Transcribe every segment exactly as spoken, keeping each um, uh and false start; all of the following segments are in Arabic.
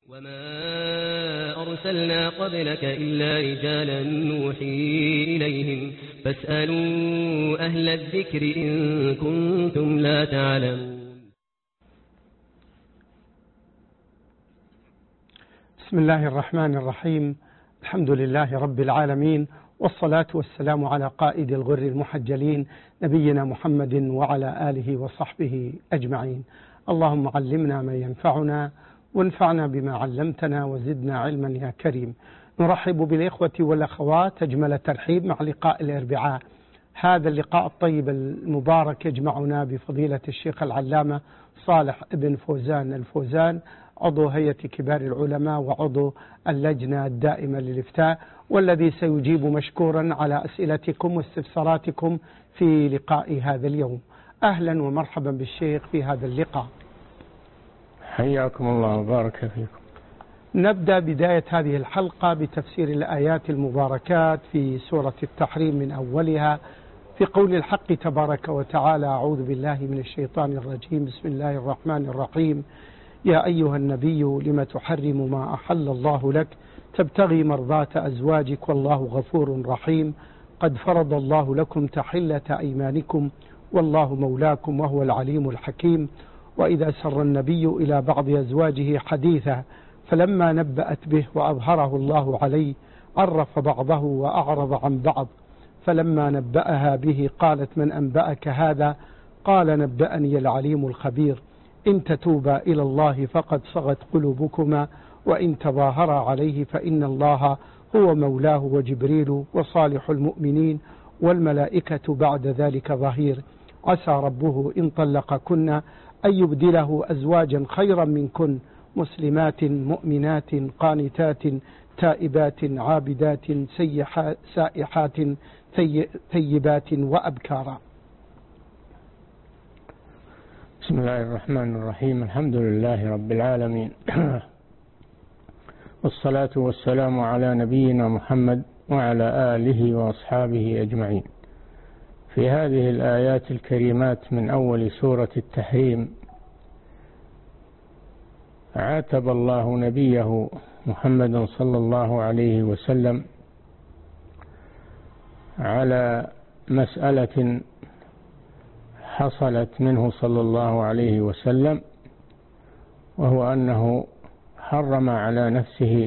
وما أرسلنا قبلك إلا رجالا نوحي إليهم فاسألوا أهل الذكر إن كنتم لا تعلمون. بسم الله الرحمن الرحيم. الحمد لله رب العالمين، والصلاة والسلام على قائد الغر المحجلين نبينا محمد وعلى آله وصحبه أجمعين. اللهم علمنا ما ينفعنا وانفعنا بما علمتنا وزدنا علما يا كريم. نرحب بالإخوة والأخوات أجمل ترحيب مع لقاء الأربعاء. هذا اللقاء الطيب المبارك يجمعنا بفضيلة الشيخ العلامة صالح ابن فوزان الفوزان، عضو هيئة كبار العلماء وعضو اللجنة الدائمة للإفتاء، والذي سيجيب مشكورا على أسئلتكم واستفساراتكم في لقاء هذا اليوم. أهلا ومرحبا بالشيخ في هذا اللقاء. حياكم الله وبارك فيكم. نبدأ بداية هذه الحلقة بتفسير الآيات المباركات في سورة التحريم من أولها في قول الحق تبارك وتعالى: أعوذ بالله من الشيطان الرجيم، بسم الله الرحمن الرحيم. يا أيها النبي لم تحرم ما أحل الله لك تبتغي مرضات أزواجك والله غفور رحيم. قد فرض الله لكم تحلة أيمانكم والله مولاكم وهو العليم الحكيم. وإذا سر النبي إلى بعض أزواجه حديثا فلما نبأت به وأظهره الله عليه عرف بعضه وأعرض عن بعض، فلما نبأها به قالت: من أنبأك هذا؟ قال: نبأني العليم الخبير. إن تتوبا إلى الله فقد صغت قلوبكما وإن تظاهرا عليه فإن الله هو مولاه وجبريل وصالح المؤمنين والملائكة بعد ذلك ظهير. عسى ربه إن طلقكن أن يبدله أزواجا خيرا منكن مسلمات مؤمنات قانتات تائبات عابدات سائحات ثيبات وأبكارا. بسم الله الرحمن الرحيم. الحمد لله رب العالمين والصلاة والسلام على نبينا محمد وعلى آله وأصحابه أجمعين. في هذه الآيات الكريمات من أول سورة التحريم عاتب الله نبيه محمد صلى الله عليه وسلم على مسألة حصلت منه صلى الله عليه وسلم، وهو أنه حرم على نفسه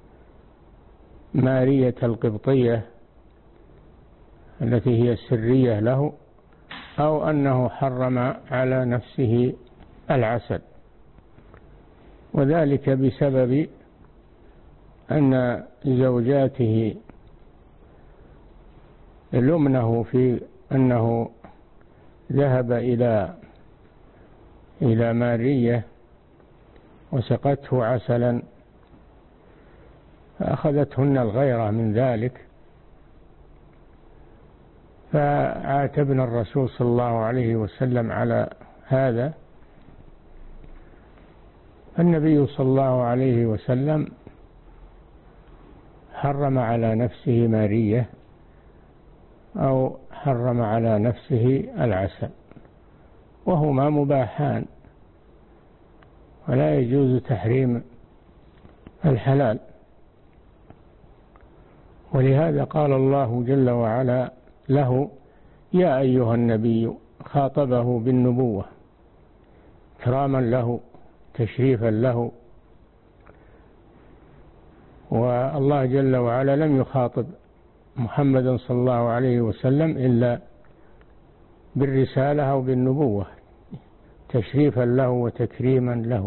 مارية القبطية التي هي السرية له، أو أنه حرم على نفسه العسل، وذلك بسبب أن زوجاته لمنه في أنه ذهب إلى إلى مارية وسقته عسلا، فأخذتهن الغيرة من ذلك، فعاتبنا الرسول صلى الله عليه وسلم على هذا. النبي صلى الله عليه وسلم حرم على نفسه مارية أو حرم على نفسه العسل، وهما مباحان ولا يجوز تحريم الحلال. ولهذا قال الله جل وعلا له: يا أيها النبي، خاطبه بالنبوة إكراما له تشريفا له. والله جل وعلا لم يخاطب محمدا صلى الله عليه وسلم إلا بالرسالة أو بالنبوة تشريفا له وتكريما له.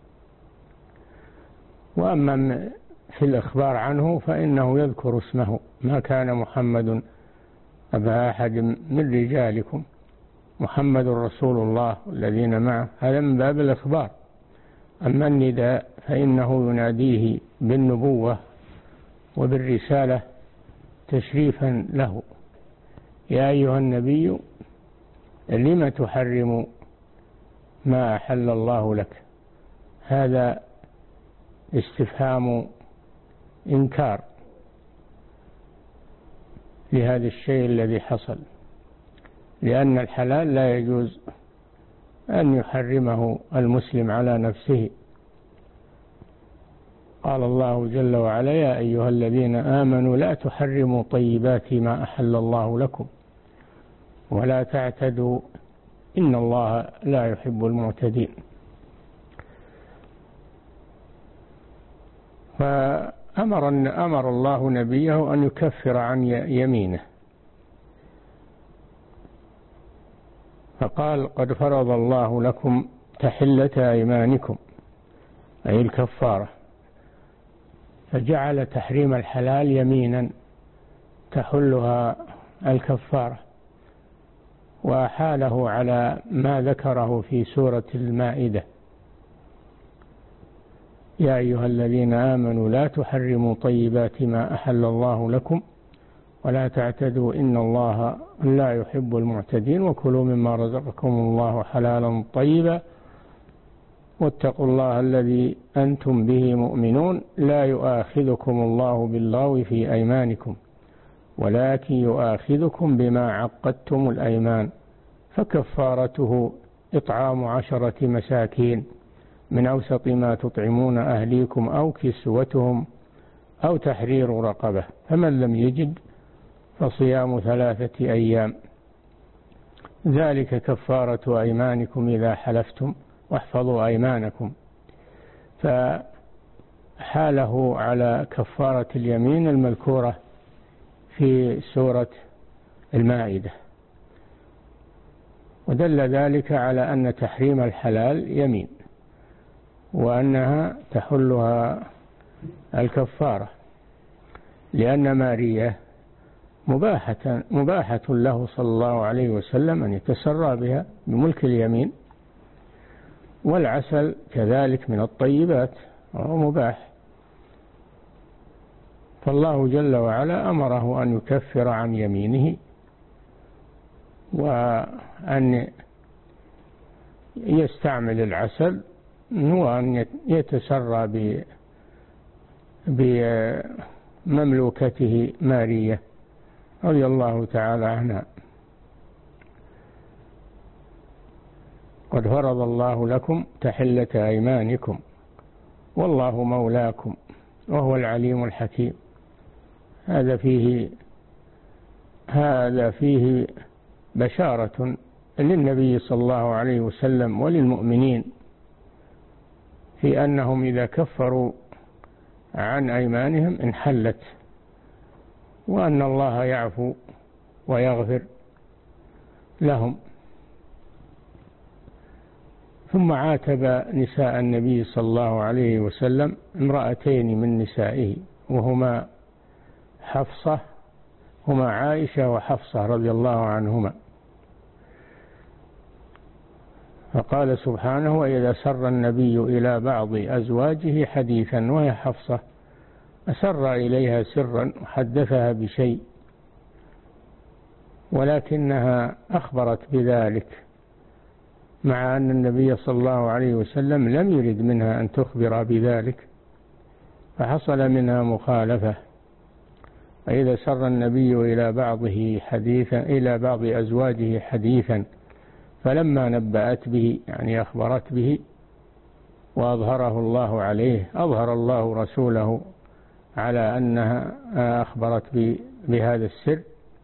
وأما في الإخبار عنه فإنه يذكر اسمه: ما كان محمد أبا أحد من رجالكم، محمد رسول الله الذين معه، هذا من باب الإخبار. أما النداء فإنه يناديه بالنبوة وبالرسالة تشريفا له: يا أيها النبي لم تحرم ما أحل الله لك. هذا استفهام إنكار لهذا الشيء الذي حصل، لأن الحلال لا يجوز أن يحرمه المسلم على نفسه، قال الله جل وعلا: يا أيها الذين آمنوا لا تحرموا طيبات ما أحل الله لكم ولا تعتدوا إن الله لا يحب المعتدين. فأمر أمر الله نبيه أن يكفر عن يمينه، فقال: قد فرض الله لكم تحلة أيمانكم، أي الكفارة، فجعل تحريم الحلال يمينا تحلها الكفارة، وأحاله على ما ذكره في سورة المائدة: يا أيها الذين آمنوا لا تحرموا طيبات ما أحل الله لكم ولا تعتدوا إن الله لا يحب المعتدين وكلوا مما رزقكم الله حلالا طيبا واتقوا الله الذي أنتم به مؤمنون لا يؤاخذكم الله باللغو في أيمانكم ولكن يؤاخذكم بما عقدتم الأيمان فكفارته إطعام عشرة مساكين من أوسط ما تطعمون أهليكم أو كسوتهم أو تحرير رقبة، فمن لم يجد فصيام ثلاثة أيام، ذلك كفارة أيمانكم إذا حلفتم واحفظوا أيمانكم. فحاله على كفارة اليمين المذكورة في سورة المائدة، ودل ذلك على أن تحريم الحلال يمين وأنها تحلها الكفارة، لأن مارية مباحة, مباحة له صلى الله عليه وسلم أن يتسرى بها بملك اليمين، والعسل كذلك من الطيبات وهو مباح. فالله جل وعلا أمره أن يكفر عن يمينه وأن يستعمل العسل وأن يتسرى بمملوكته مارية رضي الله تعالى عنها. قد فرض الله لكم تحلة أيمانكم والله مولاكم وهو العليم الحكيم. هذا فيه هذا فيه بشارة للنبي صلى الله عليه وسلم وللمؤمنين في أنهم إذا كفروا عن أيمانهم انحلت، وأن الله يعفو ويغفر لهم. ثم عاتب نساء النبي صلى الله عليه وسلم امرأتين من نسائه وهما حفصة هما عائشة وحفصة رضي الله عنهما، فقال سبحانه: وإذا سر النبي إلى بعض أزواجه حديثا، وهي حفصة أسر إليها سرا وحدثها بشيء، ولكنها أخبرت بذلك مع أن النبي صلى الله عليه وسلم لم يرد منها أن تخبر بذلك، فحصل منها مخالفة. وإذا سر النبي إلى بعضه حديثا إلى بعض أزواجه حديثا فلما نبأت به يعني أخبرت به وأظهره الله عليه أظهر الله رسوله على أنها أخبرت بهذا السر،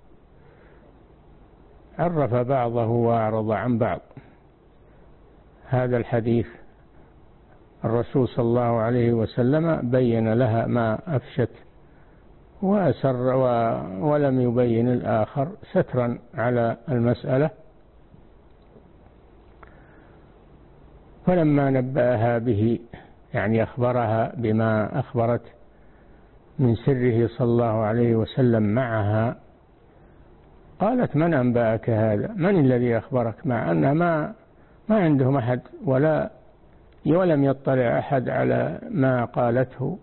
عرف بعضه وأعرض عن بعض. هذا الحديث الرسول صلى الله عليه وسلم بين لها ما أفشت وأسر ولم يبين الآخر سترا على المسألة. فلما نبأها به يعني أخبرها بما أخبرت من سره صلى الله عليه وسلم معها، قالت: من أنبأك هذا؟ من الذي أخبرك؟ مع أنها ما ما عندهم أحد ولا ولم يطلع أحد على ما قالته.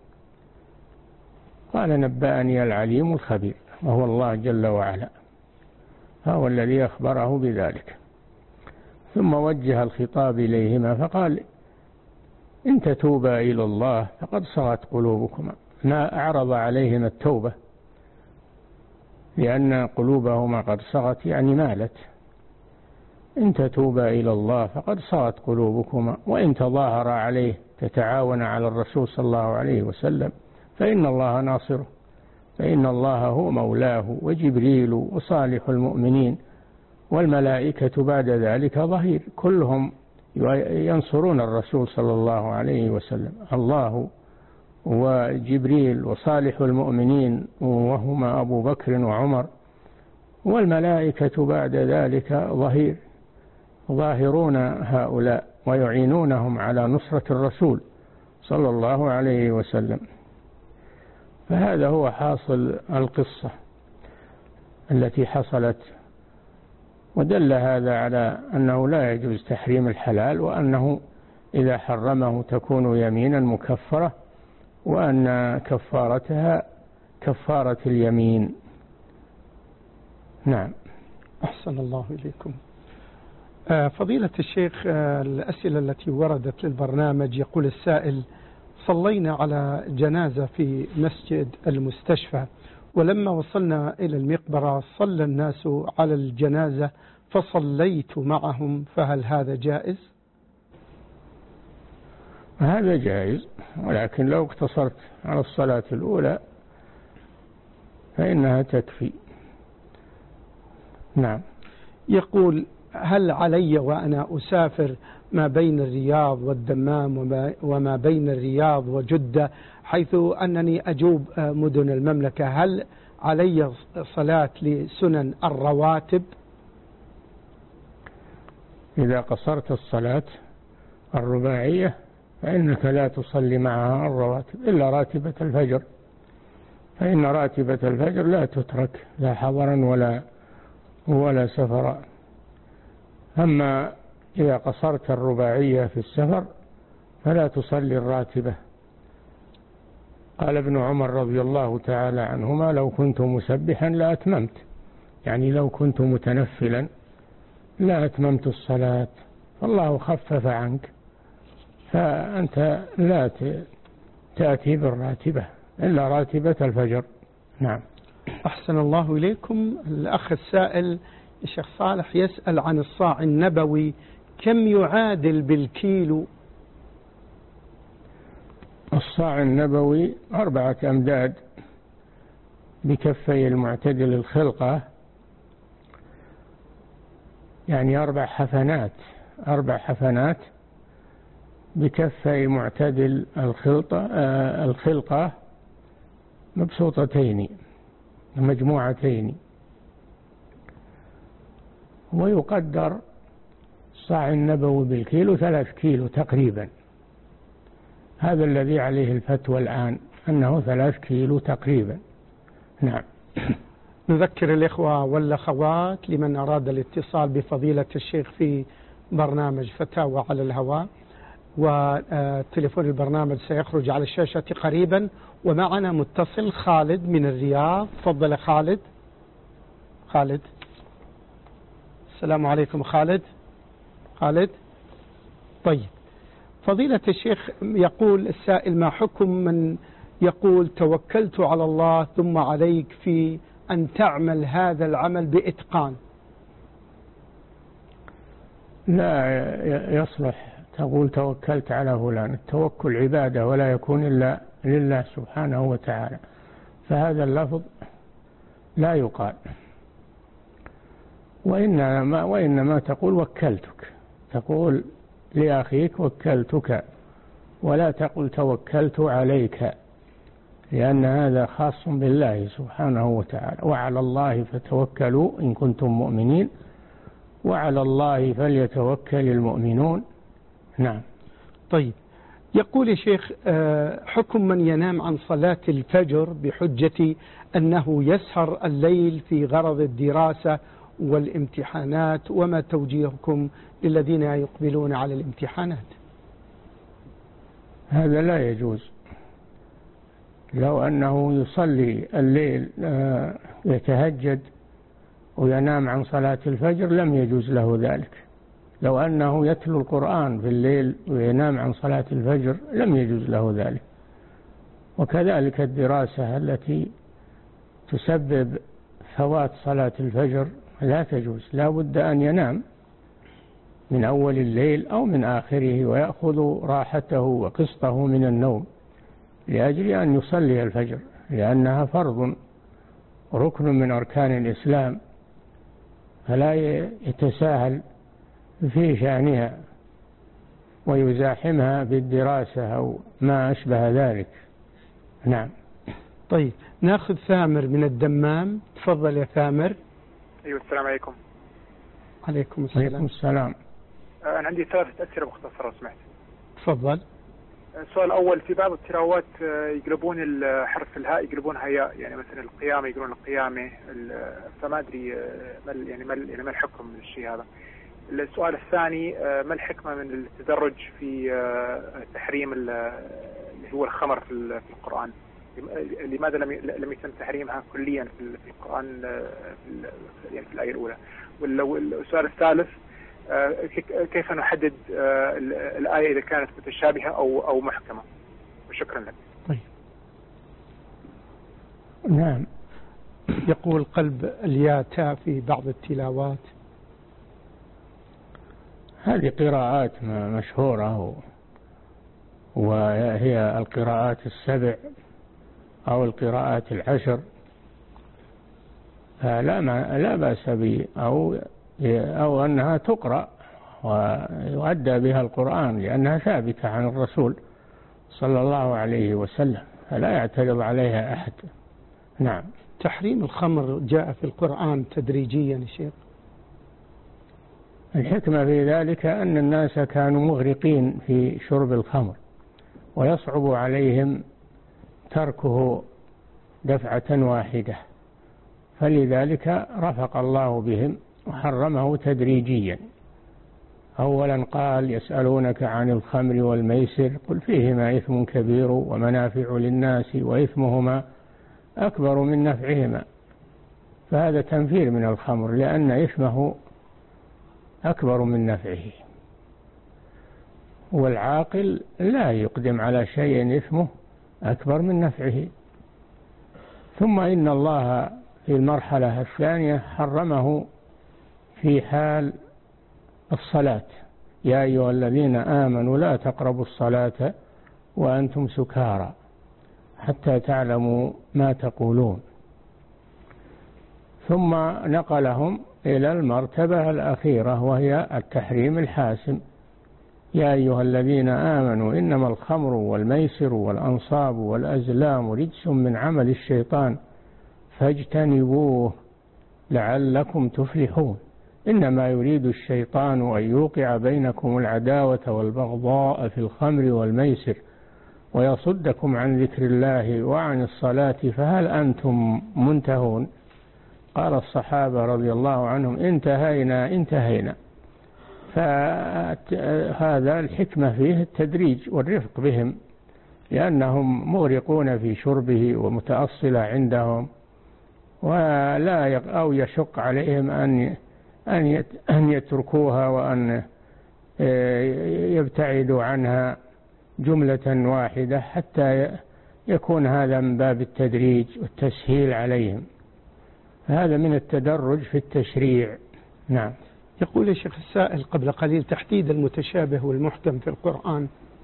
قال: نبأني العليم الخبير، وهو الله جل وعلا، هو الذي أخبره بذلك. ثم وجه الخطاب إليهما فقال: إن تتوبا إلى الله فقد صغت قلوبكما. ما أعرض عليهما التوبة لأن قلوبهما قد صغت يعني مالت. إن تتوبا إلى الله فقد صغت قلوبكما وإن تظاهر عليه تتعاون على الرسول صلى الله عليه وسلم فإن الله ناصره، فإن الله هو مولاه وجبريل وصالح المؤمنين والملائكة بعد ذلك ظهير، كلهم ينصرون الرسول صلى الله عليه وسلم، الله وجبريل وصالح المؤمنين وهما أبو بكر وعمر، والملائكة بعد ذلك ظهير، ظاهرون هؤلاء ويعينونهم على نصرة الرسول صلى الله عليه وسلم. فهذا هو حاصل القصة التي حصلت، ودل هذا على أنه لا يجوز تحريم الحلال، وأنه إذا حرمه تكون يمينا مكفرة، وأن كفارتها كفارة اليمين. نعم. أحسن الله إليكم. فضيلة الشيخ، الأسئلة التي وردت للبرنامج، يقول السائل: صلينا على جنازة في مسجد المستشفى، ولما وصلنا إلى المقبرة صلى الناس على الجنازة فصليت معهم، فهل هذا جائز؟ هذا جائز، ولكن لو اقتصرت على الصلاة الأولى فإنها تكفي. نعم. يقول: هل علي وأنا أسافر ما بين الرياض والدمام وما بين الرياض وجدة، حيث أنني أجوب مدن المملكة، هل علي صلاة لسنن الرواتب؟ إذا قصرت الصلاة الرباعية فإنك لا تصلي معها الرواتب إلا راتبة الفجر، فإن راتبة الفجر لا تترك لا حضرا ولا ولا سفرا. أما إذا قصرت الرباعية في السفر فلا تصلي الراتبة. قال ابن عمر رضي الله تعالى عنهما: لو كنت مسبحا لا أتممت، يعني لو كنت متنفلا لا أتممت الصلاة، فالله خفف عنك، فأنت لا تأتي بالراتبة إلا راتبة الفجر. نعم. أحسن الله إليكم. الأخ السائل الشيخ صالح يسأل عن الصاع النبوي، كم يعادل بالكيلو؟ الصاع النبوي أربعة أمداد بكفي المعتدل الخلقة، يعني أربع حفنات أربع حفنات بكفي معتدل الخلطة آه الخلقة مبسوطتين مجموعتين. ويقدر الصاع النبوي بالكيلو ثلاث كيلو تقريبا، هذا الذي عليه الفتوى الآن أنه ثلاث كيلو تقريبا. نعم. نذكر الإخوة والأخوات لمن أراد الاتصال بفضيلة الشيخ في برنامج فتاوى على الهواء، وتليفون البرنامج سيخرج على الشاشة قريبا. ومعنا متصل خالد من الرياض. تفضل خالد. خالد، السلام عليكم خالد. خالد، طيب. فضيلة الشيخ، يقول السائل: ما حكم من يقول توكلت على الله ثم عليك في أن تعمل هذا العمل بإتقان؟ لا يصلح تقول توكلت على فلان، التوكل عبادة ولا يكون إلا لله سبحانه وتعالى، فهذا اللفظ لا يقال. وإنما, وإنما تقول وكلتك، تقول لأخيك وكلتك، ولا تقول توكلت عليك، لأن هذا خاص بالله سبحانه وتعالى. وعلى الله فتوكلوا إن كنتم مؤمنين وعلى الله فليتوكل المؤمنون. نعم. طيب. يقول يا شيخ: حكم من ينام عن صلاة الفجر بحجة أنه يسهر الليل في غرض الدراسة والامتحانات، وما توجيهكم للذين يقبلون على الامتحانات؟ هذا لا يجوز. لو أنه يصلي الليل يتهجد وينام عن صلاة الفجر لم يجوز له ذلك. لو أنه يتلو القرآن في الليل وينام عن صلاة الفجر لم يجوز له ذلك. وكذلك الدراسة التي تسبب فوات صلاة الفجر لا تجوز، لا بد أن ينام من أول الليل أو من آخره، ويأخذ راحته وقسطه من النوم لأجل أن يصلي الفجر، لأنها فرض ركن من أركان الإسلام، فلا يتساهل في شأنها ويزاحمها بالدراسة أو ما أشبه ذلك. نعم. طيب ناخذ ثامر من الدمام. تفضل يا ثامر. أيوة السلام عليكم. عليكم السلام. عليكم السلام. أنا عندي ثلاثة أسئلة مختصرة لو سمحت. تفضل. السؤال الأول، في بعض التلاوات يقلبون الحرف الهاء يقلبونها ياء، يعني مثلا القيامة يقولون القيامة، فما أدري ما يعني ما يعني ما الحكم من الشيء هذا. السؤال الثاني، ما الحكمة من التدرج في تحريم اللي هو الخمر في القرآن؟ لماذا لم لم يتم تحريمها كليا في القرآن في يعني في الآية الأولى؟ والسؤال الثالث، كيف نحدد الآية إذا كانت متشابهة أو أو محكمة؟ وشكرا لك. طيب. نعم. يقول قلب الياء تاء في بعض التلاوات. هذه قراءات مشهورة، وهي القراءات السبع أو القراءات العشر، فلا ما لا بأس به، أو أو أنها تقرأ ويؤدى بها القرآن، لأنها ثابتة عن الرسول صلى الله عليه وسلم، فلا يعترض عليها أحد. نعم. تحريم الخمر جاء في القرآن تدريجيا يا شيخ. الحكمة في ذلك أن الناس كانوا مغرقين في شرب الخمر، ويصعب عليهم تركه دفعة واحدة، فلذلك رفق الله بهم وحرمه تدريجيا. أولا قال: يسألونك عن الخمر والميسر قل فيهما إثم كبير ومنافع للناس وإثمهما أكبر من نفعهما، فهذا تنفير من الخمر لأن إثمه أكبر من نفعه، والعاقل لا يقدم على شيء إثمه أكبر من نفعه. ثم إن الله في المرحلة الثانية حرمه في حال الصلاة: يا أيها الذين آمنوا لا تقربوا الصلاة وأنتم سكارى حتى تعلموا ما تقولون. ثم نقلهم إلى المرتبة الأخيرة وهي التحريم الحاسم: يا أيها الذين آمنوا إنما الخمر والميسر والأنصاب والأزلام رجس من عمل الشيطان فاجتنبوه لعلكم تفلحون، إنما يريد الشيطان أن يوقع بينكم العداوة والبغضاء في الخمر والميسر ويصدكم عن ذكر الله وعن الصلاة فهل أنتم منتهون؟ قال الصحابة رضي الله عنهم: انتهينا انتهينا. فهذا الحكمة فيه التدريج والرفق بهم، لأنهم مغرقون في شربه ومتأصلة عندهم، ولا أو يشق عليهم أن أن يتركوها وأن يبتعدوا عنها جملة واحدة، حتى يكون هذا من باب التدريج والتسهيل عليهم. هذا من التدرج في التشريع. نعم. يقول الشيخ السائل قبل قليل: تحديد المتشابه والمحكم في القرآن.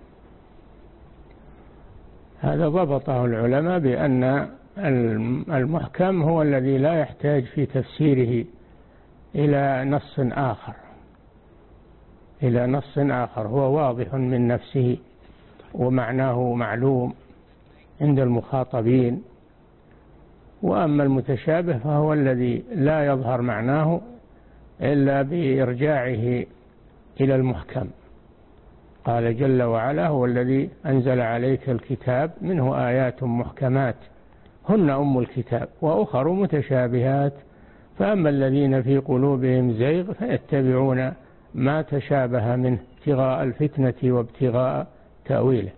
هذا ضبطه العلماء بأن المحكم هو الذي لا يحتاج في تفسيره إلى نص آخر إلى نص آخر هو واضح من نفسه ومعناه معلوم عند المخاطبين. وأما المتشابه فهو الذي لا يظهر معناه إلا بإرجاعه إلى المحكم. قال جل وعلا: هو الذي أنزل عليك الكتاب منه آيات محكمات هن أم الكتاب وأخر متشابهات فأما الذين في قلوبهم زيغ فيتبعون ما تشابه منه ابتغاء الفتنة وابتغاء تأويله.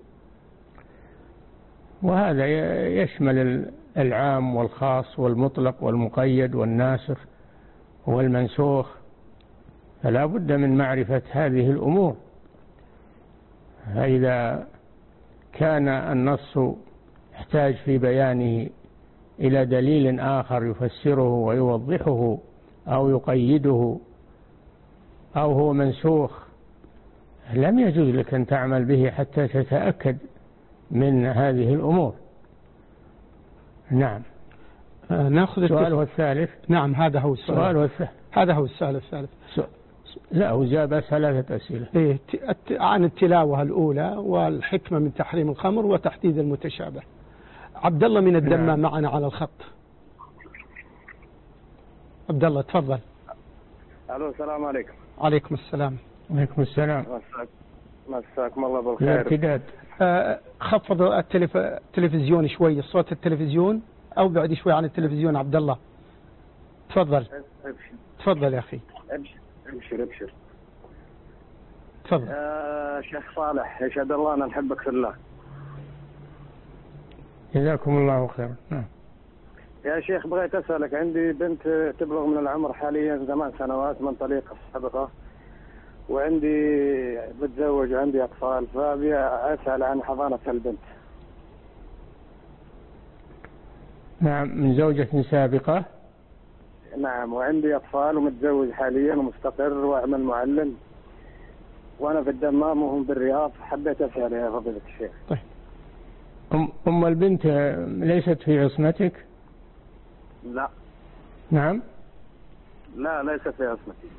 وهذا يشمل العام والخاص والمطلق والمقيد والناسخ والمنسوخ، فلا بد من معرفة هذه الأمور. فإذا كان النص يحتاج في بيانه إلى دليل آخر يفسره ويوضحه أو يقيده أو هو منسوخ لم يجوز لك أن تعمل به حتى تتأكد من هذه الأمور. نعم. آه ناخذ السؤال الثالث. نعم هذا هو السؤال والثالث. هذا هو السؤال الثالث. لا هو جاب ثلاثة أسئلة. إيه عن التلاوة الأولى والحكمة من تحريم الخمر وتحديد المتشابه. عبد الله من الدمام نعم. معنا على الخط. عبد الله تفضل. الو السلام عليكم. عليكم السلام. عليكم السلام. مساكم الله بالخير. الارتداد. آه خفض التلف... التلفزيون شوي، صوت التلفزيون او بعد شوي عن التلفزيون. عبد الله تفضل. ابشر. تفضل يا اخي. ابشر ابشر ابشر. تفضل. يا شيخ صالح يشهد الله انا نحبك في الله. جزاكم الله خيرا. نعم. يا شيخ بغيت اسالك، عندي بنت تبلغ من العمر حاليا ثمان سنوات من طليقه سابقه، وعندي متزوج وعندي اطفال، فابي اسال عن حضانه البنت. نعم من زوجة سابقة. نعم وعندي اطفال ومتزوج حاليا ومستقر واعمل معلم، وانا في الدمام وهم بالرياض، حبيت اسال يا فضيلة الشيخ. طيب ام ام البنت ليست في عصمتك؟ لا. نعم. لا ليست في عصمتي.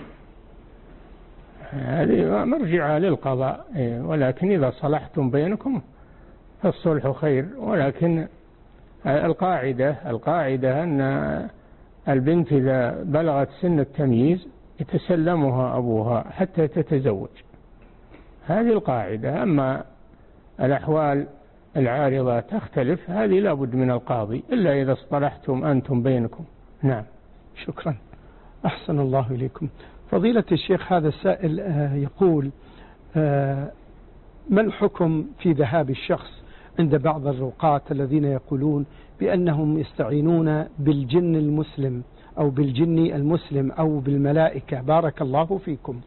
هذه مرجعة للقضاء، ولكن إذا صلحتم بينكم فالصلح خير، ولكن القاعدة القاعدة أن البنت إذا بلغت سن التمييز يتسلمها أبوها حتى تتزوج، هذه القاعدة. أما الأحوال العارضة تختلف، هذه لابد من القاضي إلا إذا اصطلحتم أنتم بينكم. نعم. شكرا، أحسن الله إليكم. فضيلة الشيخ هذا السائل يقول ما الحكم في ذهاب الشخص عند بعض الرقاة الذين يقولون بأنهم يستعينون بالجن المسلم أو بالجن المسلم أو بالملائكة؟ بارك الله فيكم.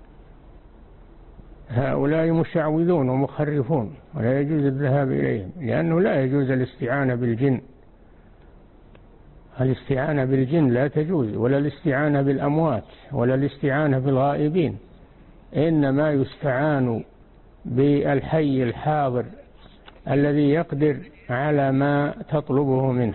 هؤلاء مشعوذون ومخرفون ولا يجوز الذهاب إليهم، لأنه لا يجوز الاستعانة بالجن. الاستعانة بالجن لا تجوز، ولا الاستعانة بالأموات، ولا الاستعانة بالغائبين. إنما يستعان بالحي الحاضر الذي يقدر على ما تطلبه منه،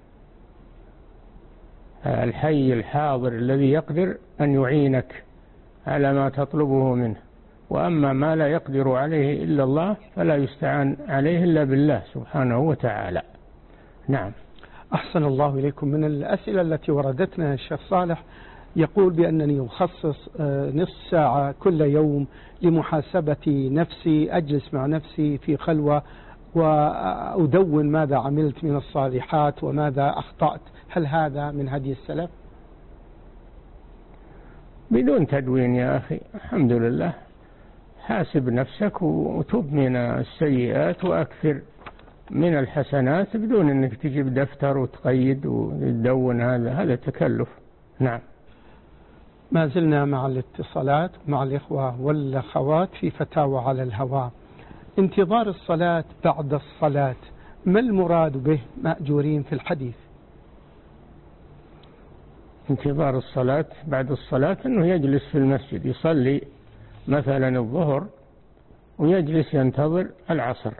الحي الحاضر الذي يقدر أن يعينك على ما تطلبه منه. وأما ما لا يقدر عليه إلا الله فلا يستعان عليه إلا بالله سبحانه وتعالى. نعم. أحسن الله إليكم. من الأسئلة التي وردتنا الشيخ صالح يقول بأنني أخصص نصف ساعة كل يوم لمحاسبة نفسي، أجلس مع نفسي في خلوة وأدون ماذا عملت من الصالحات وماذا أخطأت. هل هذا من هدي السلف؟ بدون تدوين يا أخي، الحمد لله. حاسب نفسك وتب من السيئات وأكثر من الحسنات بدون أنك تجيب دفتر وتقيد وتدون، هذا هذا تكلف. نعم. ما زلنا مع الاتصالات مع الإخوة والأخوات في فتاوى على الهواء. انتظار الصلاة بعد الصلاة ما المراد به مأجورين في الحديث؟ انتظار الصلاة بعد الصلاة أنه يجلس في المسجد يصلي مثلا الظهر ويجلس ينتظر العصر،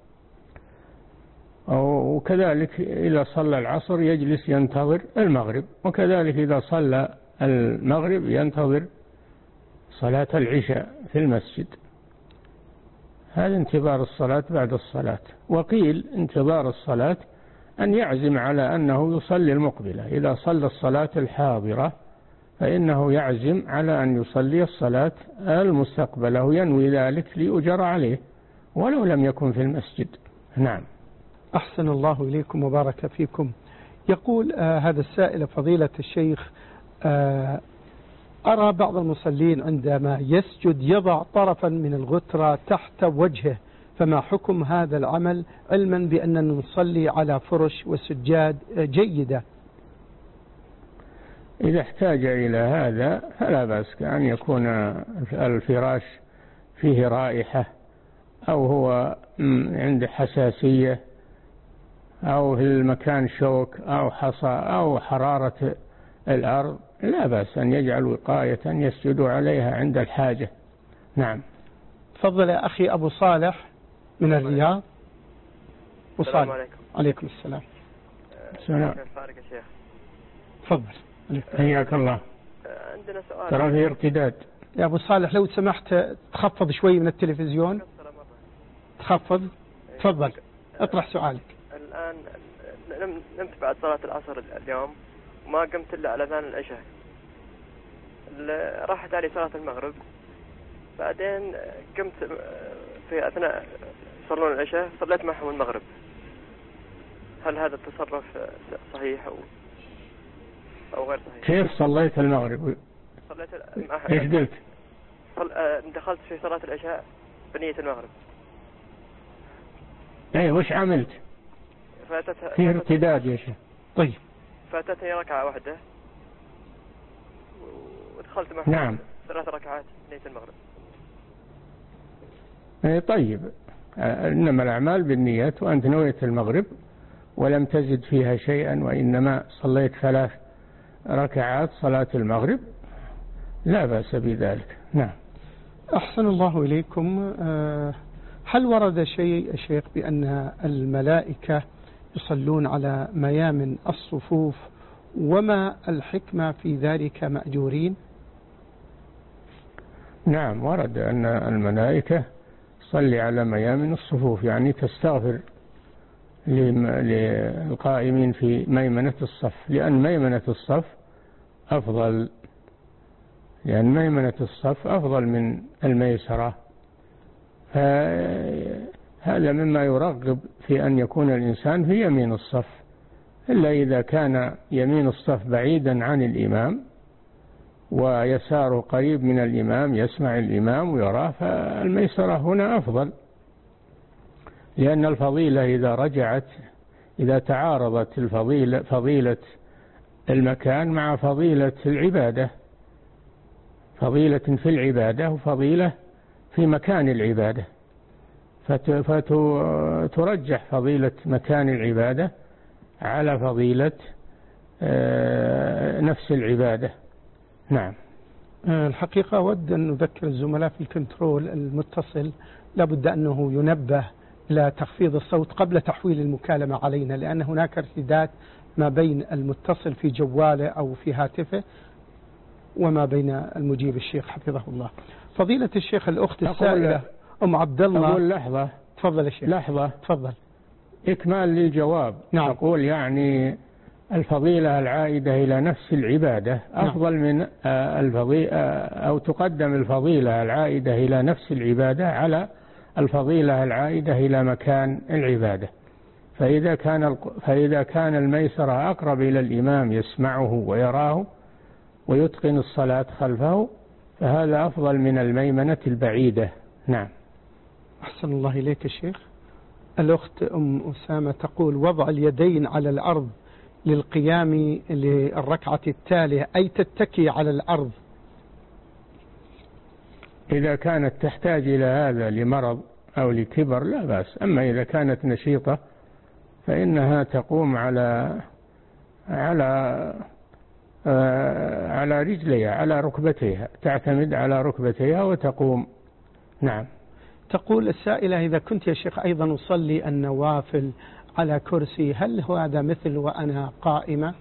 وكذلك إذا صلى العصر يجلس ينتظر المغرب، وكذلك إذا صلى المغرب ينتظر صلاة العشاء في المسجد. هذا انتظار الصلاة بعد الصلاة. وقيل انتظار الصلاة أن يعزم على أنه يصلي المقبلة، إذا صلى الصلاة الحاضرة فإنه يعزم على أن يصلي الصلاة المستقبلة وينوي ذلك ليؤجر عليه ولو لم يكن في المسجد. نعم. أحسن الله إليكم وبارك فيكم. يقول آه هذا السائل فضيلة الشيخ آه أرى بعض المصلين عندما يسجد يضع طرفا من الغترة تحت وجهه، فما حكم هذا العمل علما بأننا نصلي على فرش وسجاد جيدة؟ إذا احتاج إلى هذا فلا بأس، كأن يكون الفراش فيه رائحة أو هو عنده حساسية أو في المكان شوك أو حصى أو حرارة الأرض، لا بأس أن يجعل وقاية يسجد عليها عند الحاجة. نعم. تفضل يا أخي أبو صالح من الرياض. السلام عليكم. عليكم السلام. السلام. فارق يا شيخ. تفضل. حياك الله. عندنا سؤال. ترى في ارتداد. يا أبو صالح لو سمحت تخفض شوي من التلفزيون. تخفض. تفضل اطرح سؤالك. الآن نمت بعد صلاة العصر اليوم ما قمت إلا على أذان العشاء. راحت علي صلاة المغرب بعدين قمت في أثناء يصلون العشاء صليت معهم المغرب. هل هذا التصرف صحيح أو أو غير صحيح؟ كيف صليت المغرب؟ صليت إيش قلت؟ صل... دخلت في صلاة العشاء بنية المغرب. ايه وش عملت؟ فاتت في ارتداد يا شيخ. طيب فاتتني ركعة واحدة ودخلت معهم. نعم. ثلاث ركعات بنية المغرب. ايه طيب، إنما الأعمال بالنيات، وأنت نويت المغرب ولم تزد فيها شيئا وإنما صليت ثلاث ركعات صلاة المغرب لا بأس بذلك. نعم. أحسن الله إليكم. هل ورد شيء يا شيخ بأن الملائكة يصلون على ميامن الصفوف وما الحكمة في ذلك مأجورين؟ نعم ورد أن الملائكة تصلي على ميامن الصفوف، يعني تستغفر للقائمين في ميمنة الصف، لأن ميمنة الصف أفضل لأن ميمنة الصف أفضل من الميسرة. فهذا مما يرغب في أن يكون الإنسان في يمين الصف، إلا إذا كان يمين الصف بعيدا عن الإمام ويساره قريب من الإمام يسمع الإمام ويراه، فالميسرة هنا أفضل، لأن الفضيلة إذا رجعت إذا تعارضت الفضيلة فضيلة المكان مع فضيلة العبادة، فضيلة في العبادة وفضيلة في مكان العبادة، فترجح فضيلة مكان العبادة على فضيلة نفس العبادة. نعم. الحقيقة أود أن نذكر الزملاء في الكنترول المتصل لابد أنه ينبه إلى تخفيض الصوت قبل تحويل المكالمة علينا، لأن هناك ارتداد ما بين المتصل في جواله أو في هاتفه وما بين المجيب الشيخ حفظه الله. فضيلة الشيخ الأخت السائلة أم عبد الله. أقول لحظة. تفضل يا شيخ. لحظة. تفضل. إكمال للجواب. نعم. أقول يعني الفضيلة العائدة إلى نفس العبادة أفضل نعم. من الفضيلة أو تقدم الفضيلة العائدة إلى نفس العبادة على الفضيلة العائدة إلى مكان العبادة. فإذا كان فإذا كان الميسرة أقرب إلى الإمام يسمعه ويراه ويتقن الصلاة خلفه فهذا أفضل من الميمنة البعيدة. نعم. أحسن الله إليك الشيخ. الأخت أم أسامة تقول وضع اليدين على الأرض للقيام للركعة التالية أي تتكي على الأرض. إذا كانت تحتاج إلى هذا لمرض أو لكبر لا بأس، أما إذا كانت نشيطة فإنها تقوم على على على رجليها على ركبتيها، تعتمد على ركبتيها وتقوم. نعم. تقول السائلة إذا كنت يا شيخ أيضا أصلي النوافل على كرسي هل هو هذا مثل وأنا قائمة؟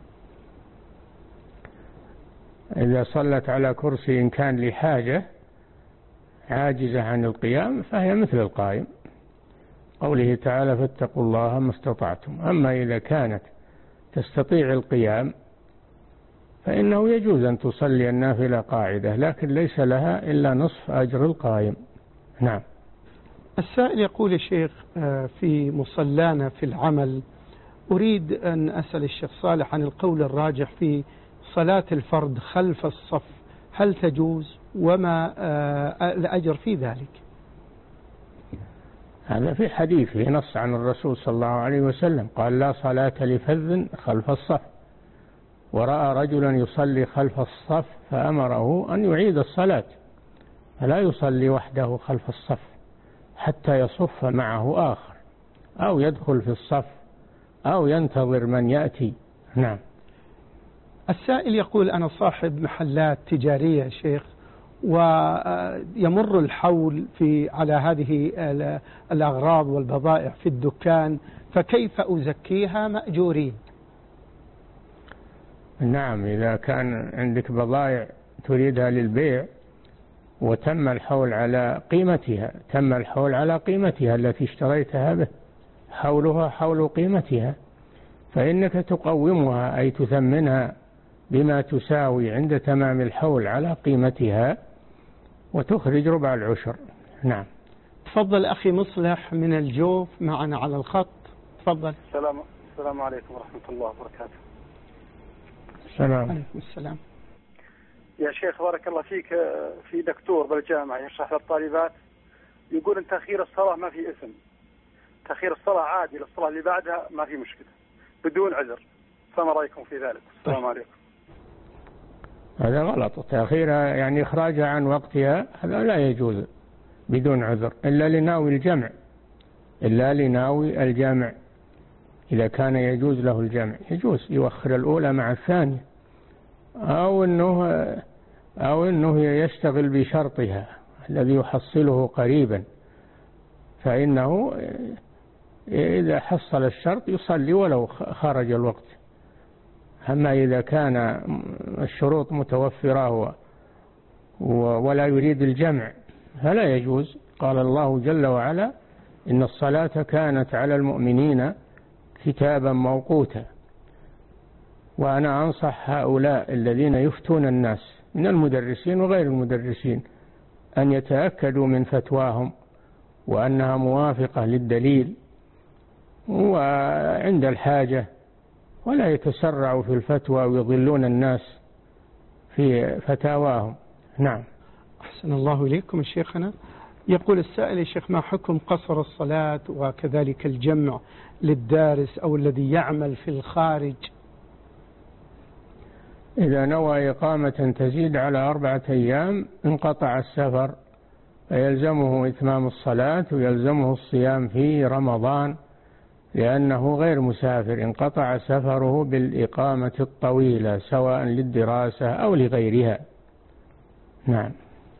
إذا صلت على كرسي إن كان لحاجة عاجزة عن القيام فهي مثل القائم، قوله تعالى فاتقوا الله ما استطعتم. أما إذا كانت تستطيع القيام فإنه يجوز أن تصلي النافلة قاعدة، لكن ليس لها إلا نصف أجر القائم. نعم. السائل يقول يا شيخ في مصلانا في العمل أريد أن أسأل الشيخ صالح عن القول الراجح في صلاة الفرد خلف الصف، هل تجوز وما الأجر في ذلك؟ هذا في حديث في نص عن الرسول صلى الله عليه وسلم قال لا صلاة لفذ خلف الصف، ورأى رجلا يصلي خلف الصف فأمره أن يعيد الصلاة فلا يصلي وحده خلف الصف حتى يصف معه آخر أو يدخل في الصف أو ينتظر من يأتي. نعم. السائل يقول أنا صاحب محلات تجارية شيخ، ويمر الحول في على هذه الأغراض والبضائع في الدكان، فكيف أزكيها مأجورين؟ نعم، إذا كان عندك بضائع تريدها للبيع وتم الحول على قيمتها، تم الحول على قيمتها التي اشتريتها به، حولها حول قيمتها، فإنك تقومها أي تثمنها بما تساوي عند تمام الحول على قيمتها وتخرج ربع العشر. نعم. تفضل أخي مصلح من الجوف معنا على الخط. تفضل. السلام السلام عليكم ورحمة الله وبركاته. السلام عليكم السلام. يا شيخ بارك الله فيك، في دكتور بالجامعة يشرح للطالبات يقول ان تأخير الصلاة ما في اسم، تأخير الصلاة عادي، للصلاة اللي بعدها ما في مشكلة بدون عذر، فما رأيكم في ذلك؟ السلام عليكم. هذا غلط، تأخيرها يعني إخراجها عن وقتها هذا لا يجوز بدون عذر إلا لناوي الجمع، إلا لناوي الجمع. إذا كان يجوز له الجمع يجوز يوخر الأولى مع الثانية، أو أنه أو أنه يشتغل بشرطها الذي يحصله قريبا، فإنه إذا حصل الشرط يصلي ولو خرج الوقت. أما إذا كان الشروط متوفرة ولا يريد الجمع فلا يجوز. قال الله جل وعلا إن الصلاة كانت على المؤمنين كتابا موقوتا. وأنا أنصح هؤلاء الذين يفتون الناس من المدرسين وغير المدرسين أن يتأكدوا من فتواهم وأنها موافقة للدليل وعند الحاجة، ولا يتسرعوا في الفتوى ويضلون الناس في فتاواهم. نعم. أحسن الله إليكم شيخنا. يقول السائل يا شيخ ما حكم قصر الصلاة وكذلك الجمع للدارس أو الذي يعمل في الخارج؟ إذا نوى إقامة تزيد على أربعة أيام انقطع السفر فيلزمه إتمام الصلاة ويلزمه الصيام في رمضان لأنه غير مسافر، انقطع سفره بالإقامة الطويلة سواء للدراسة أو لغيرها. نعم.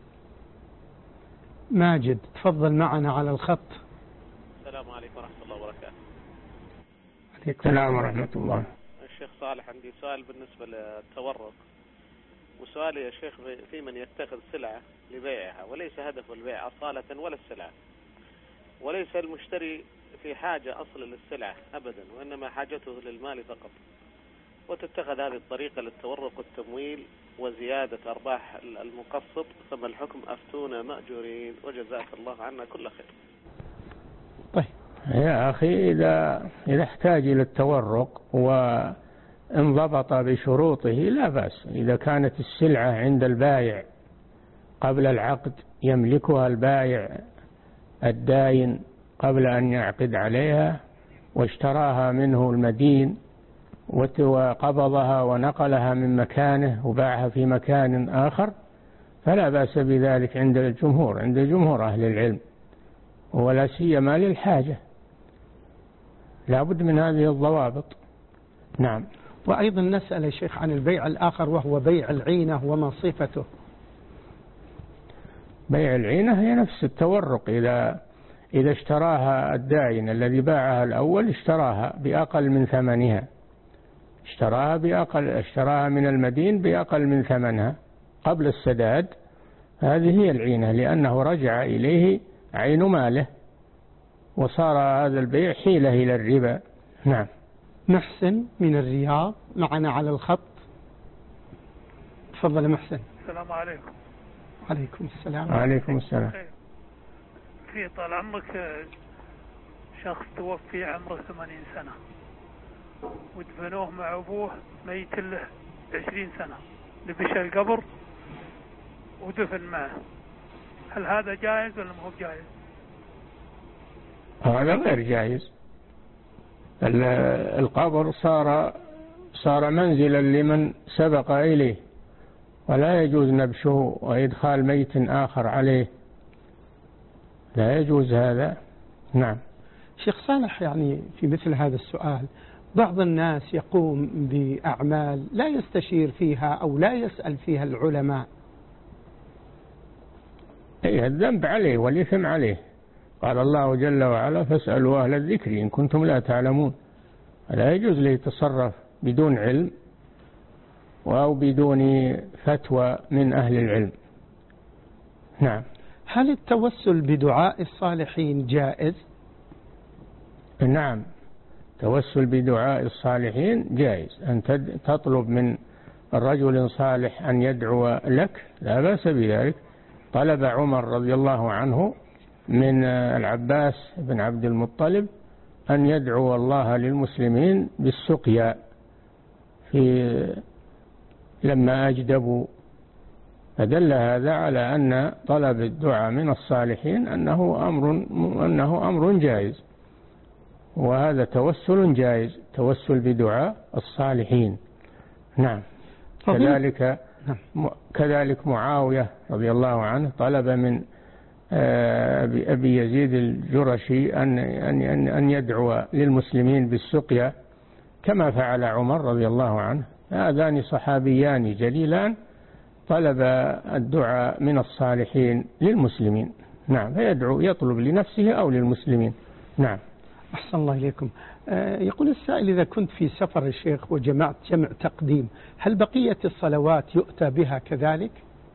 ماجد تفضل معنا على الخط. السلام عليكم ورحمة الله وبركاته. عليكم السلام ورحمة الله. الشيخ صالح عندي سؤال بالنسبة للتورق، وسؤالي يا شيخ في من يتخذ سلعة لبيعها وليس هدف البيع أصالة ولا السلعة، وليس المشتري في حاجة أصل للسلعة أبدا وإنما حاجته للمال فقط، وتتخذ هذه الطريقة للتورق والتمويل وزيادة أرباح المقسط، فما الحكم أفتونا مأجورين وجزاك الله عنا كل خير. طيب يا أخي، إذا إذا احتاج إلى التورق وانضبط بشروطه لا بأس. إذا كانت السلعة عند البائع قبل العقد يملكها البائع الداين قبل أن يعقد عليها واشتراها منه المدين وقبضها ونقلها من مكانه وباعها في مكان آخر فلا بأس بذلك عند الجمهور، عند جمهور أهل العلم، ولا سيما للحاجة. لا بد من هذه الضوابط. نعم. وأيضا نسأل يا شيخ عن البيع الآخر وهو بيع العينة وما صفته؟ بيع العينة هي نفس التورق، إذا إذا اشتراها الداين الذي باعها الأول اشتراها بأقل من ثمنها، اشتراها بأقل اشتراها من المدين بأقل من ثمنها قبل السداد، هذه هي العينة، لأنه رجع إليه عين ماله وصار هذا البيع حيلة إلى الربا. نعم. محسن من الرياض معنا على الخط. تفضل محسن. السلام عليكم. عليكم السلام. وعليكم السلام. في طال عمرك شخص توفي عمره ثمانين سنة ودفنوه مع أبوه ميت له عشرين سنة، لبش القبر ودفن معه، هل هذا جائز ولا ما هو جائز؟ هذا غير جائز. القبر صار صار منزلا لمن سبق إليه، ولا يجوز نبشه وإدخال ميت آخر عليه، لا يجوز هذا. نعم. شيخ صالح، يعني في مثل هذا السؤال بعض الناس يقوم بأعمال لا يستشير فيها أو لا يسأل فيها العلماء. أي الذنب عليه والإثم عليه. قال الله جل وعلا فاسألوا أهل الذكر إن كنتم لا تعلمون. لا يجوز له يتصرف بدون علم أو بدون فتوى من أهل العلم. نعم. هل التوسل بدعاء الصالحين جائز؟ نعم، التوسل بدعاء الصالحين جائز. أن تطلب من الرجل صالح أن يدعو لك لا بأس بذلك. طلب عمر رضي الله عنه من العباس بن عبد المطلب أن يدعو الله للمسلمين بالسقيا في لما أجدبوا، فدل هذا على أن طلب الدعاء من الصالحين أنه أمر أنه أمر جائز، وهذا توسل جائز، توسل بدعاء الصالحين. نعم. كذلك كذلك معاوية رضي الله عنه طلب من أبي يزيد الجرشي أن أن أن يدعو للمسلمين بالسقيا كما فعل عمر رضي الله عنه. هذان صحابيان جليلان طلب الدعاء من الصالحين للمسلمين. نعم، فيدعو يطلب لنفسه أو للمسلمين. نعم. أحسن الله إليكم. يقول السائل: إذا كنت في سفر الشيخ وجمعت جمع تقديم، هل بقية الصلوات يؤتى بها كذلك؟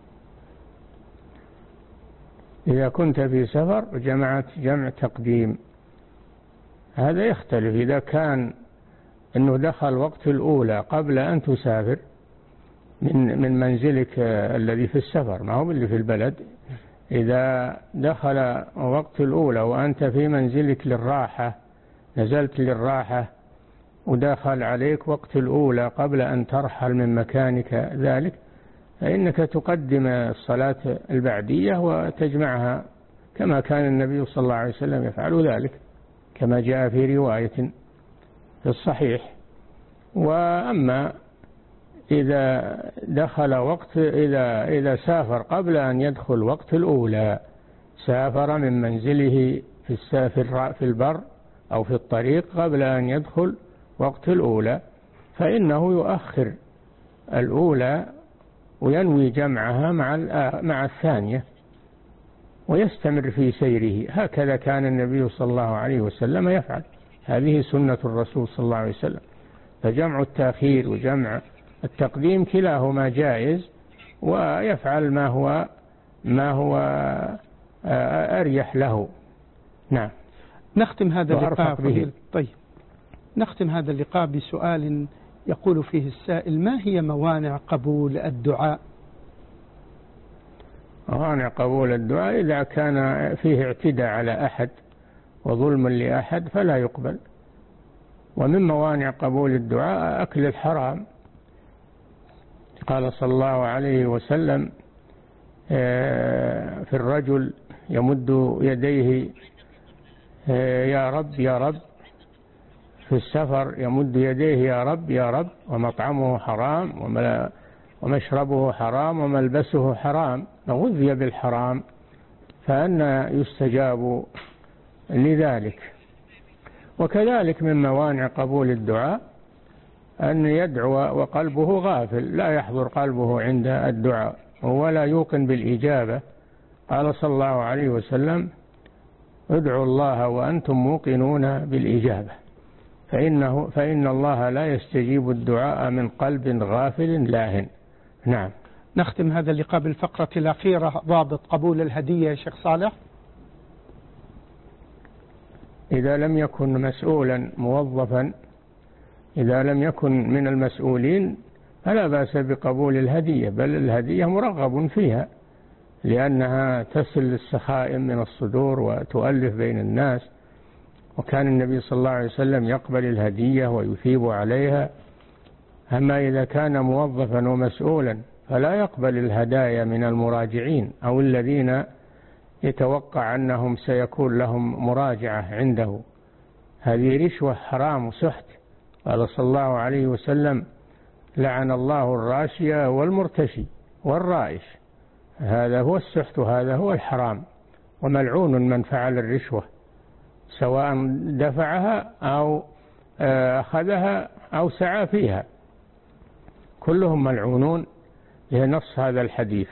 إذا كنت في سفر وجمعت جمع تقديم هذا يختلف. إذا كان أنه دخل وقت الأولى قبل أن تسافر من من منزلك الذي في السفر، ما هو اللي في البلد، إذا دخل وقت الأولى وأنت في منزلك للراحة، نزلت للراحة ودخل عليك وقت الأولى قبل أن ترحل من مكانك ذلك، فإنك تقدم الصلاة البعدية وتجمعها كما كان النبي صلى الله عليه وسلم يفعل ذلك كما جاء في رواية في الصحيح. وأما إذا دخل وقت إذا إذا سافر قبل أن يدخل وقت الأولى، سافر من منزله في السافر في البر أو في الطريق قبل أن يدخل وقت الأولى، فإنه يؤخر الأولى وينوي جمعها مع مع الثانية ويستمر في سيره. هكذا كان النبي صلى الله عليه وسلم يفعل، هذه سنة الرسول صلى الله عليه وسلم. فجمع التأخير وجمع التقديم كلاهما جائز، ويفعل ما هو ما هو أريح له. نعم. نختم هذا اللقاء طيب نختم هذا اللقاء بسؤال يقول فيه السائل: ما هي موانع قبول الدعاء؟ موانع قبول الدعاء إذا كان فيه اعتداء على أحد وظلم لأحد فلا يقبل. ومن موانع قبول الدعاء أكل الحرام. قال صلى الله عليه وسلم في الرجل يمد يديه يا رب يا رب، في السفر يمد يديه يا رب يا رب، ومطعمه حرام ومشربه حرام وملبسه حرام، غذي بالحرام، فأنا يستجاب لذلك. وكذلك من موانع قبول الدعاء أن يدعو وقلبه غافل، لا يحضر قلبه عند الدعاء ولا يوقن بالإجابة. قال صلى الله عليه وسلم: ادعوا الله وأنتم موقنون بالإجابة، فإنه فإن الله لا يستجيب الدعاء من قلب غافل لاهٍ. نعم. نختم هذا اللقاء بالفقرة الأخيرة: ضابط قبول الهدية يا شيخ صالح. إذا لم يكن مسؤولا موظفا، إذا لم يكن من المسؤولين فلا بأس بقبول الهدية، بل الهدية مرغب فيها لأنها تسل السخائم من الصدور وتؤلف بين الناس. وكان النبي صلى الله عليه وسلم يقبل الهدية ويثيب عليها. أما إذا كان موظفا ومسؤولا فلا يقبل الهدايا من المراجعين أو الذين يتوقع أنهم سيكون لهم مراجعة عنده. هذه رشوة حرام وسحت. قال صلى الله عليه وسلم: لعن الله الراشي والمرتشي والرائش. هذا هو السحت، هذا هو الحرام، وملعون من فعل الرشوة سواء دفعها أو أخذها أو سعى فيها، كلهم ملعونون لنص هذا الحديث.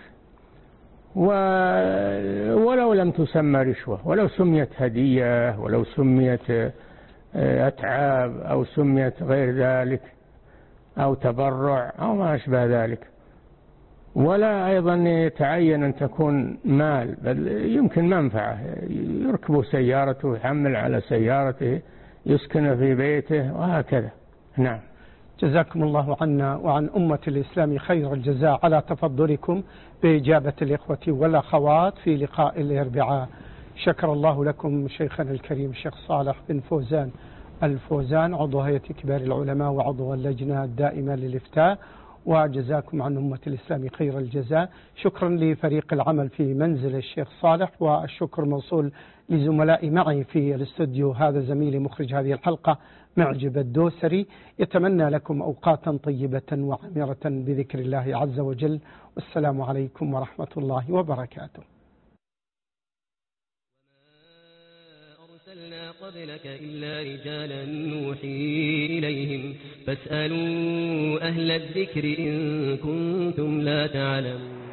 ولو لم تسمى رشوة، ولو سميت هدية، ولو سميت أتعاب، أو سميت غير ذلك، أو تبرع، أو ما أشبه ذلك، ولا أيضا يتعين أن تكون مال، بل يمكن منفعة، يركب سيارته، يحمل على سيارته، يسكن في بيته، وهكذا. نعم. جزاكم الله عنا وعن أمة الإسلام خير الجزاء على تفضلكم بإجابة الإخوة والأخوات في لقاء الأربعاء. شكر الله لكم شيخنا الكريم الشيخ صالح بن فوزان الفوزان، عضو هيئة كبار العلماء وعضو اللجنة الدائمة للإفتاء، وجزاكم عن أمة الإسلام خير الجزاء. شكرا لفريق العمل في منزل الشيخ صالح، والشكر موصول لزملائي معي في الاستوديو، هذا زميلي مخرج هذه الحلقة معجب الدوسري. يتمنى لكم أوقاتا طيبة وعامرة بذكر الله عز وجل، والسلام عليكم ورحمة الله وبركاته. أرسلنا قبلك إلا رجالا نوحي إليهم فاسألوا أهل الذكر إن كنتم لا تعلمون.